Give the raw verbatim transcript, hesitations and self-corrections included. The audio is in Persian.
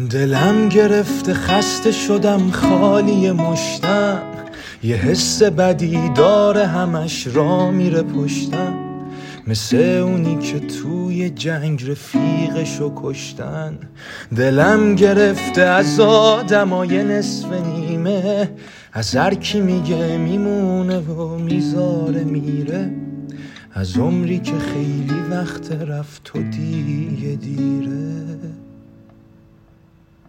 دلم گرفته خسته شدم خالی مشتم، یه حس بدی داره همش را میره پشتم، مثل اونی که توی جنگ رفیقشو کشتن. دلم گرفته از آدمای نصف نیمه، از هر کی میگه میمونه و میذاره میره، از عمری که خیلی وقت رفت و دیگه دیره.